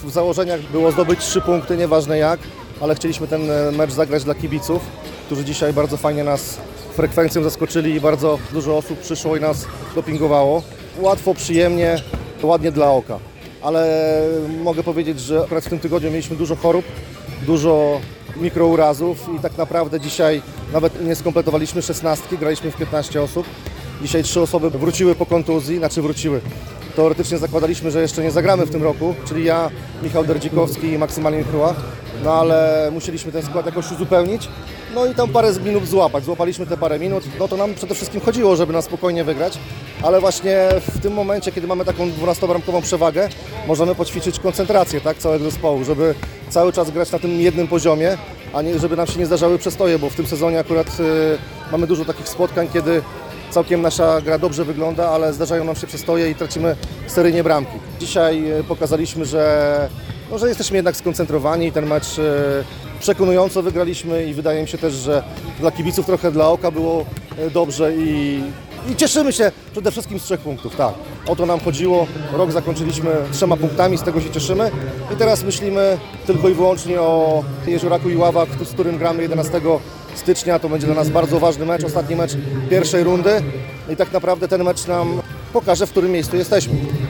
w założeniach było zdobyć 3 punkty, nieważne jak, ale chcieliśmy ten mecz zagrać dla kibiców, którzy dzisiaj bardzo fajnie nas frekwencją zaskoczyli i bardzo dużo osób przyszło i nas dopingowało. Łatwo, przyjemnie, ładnie dla oka. Ale mogę powiedzieć, że akurat w tym tygodniu mieliśmy dużo chorób, dużo mikrourazów i tak naprawdę dzisiaj nawet nie skompletowaliśmy 16, graliśmy w 15 osób. Dzisiaj 3 osoby wróciły po kontuzji, wróciły. Teoretycznie zakładaliśmy, że jeszcze nie zagramy w tym roku, czyli ja, Michał Derdzikowski i Maksymilian Kruła, no ale musieliśmy ten skład jakoś uzupełnić, no i tam parę minut złapać. Złapaliśmy te parę minut, no to nam przede wszystkim chodziło, żeby na spokojnie wygrać, ale właśnie w tym momencie, kiedy mamy taką 12-bramkową przewagę, możemy poćwiczyć koncentrację, tak, całego zespołu, żeby cały czas grać na tym jednym poziomie, a nie żeby nam się nie zdarzały przestoje, bo w tym sezonie akurat mamy dużo takich spotkań, kiedy całkiem nasza gra dobrze wygląda, ale zdarzają nam się przestoje i tracimy seryjnie bramki. Dzisiaj pokazaliśmy, że jesteśmy jednak skoncentrowani i ten mecz przekonująco wygraliśmy i wydaje mi się też, że dla kibiców trochę dla oka było dobrze i cieszymy się przede wszystkim z 3 punktów, tak. O to nam chodziło, rok zakończyliśmy 3 punktami, z tego się cieszymy i teraz myślimy tylko i wyłącznie o Jezioraku Iława, z którym gramy 11 stycznia. To będzie dla nas bardzo ważny mecz, ostatni mecz pierwszej rundy i tak naprawdę ten mecz nam pokaże, w którym miejscu jesteśmy.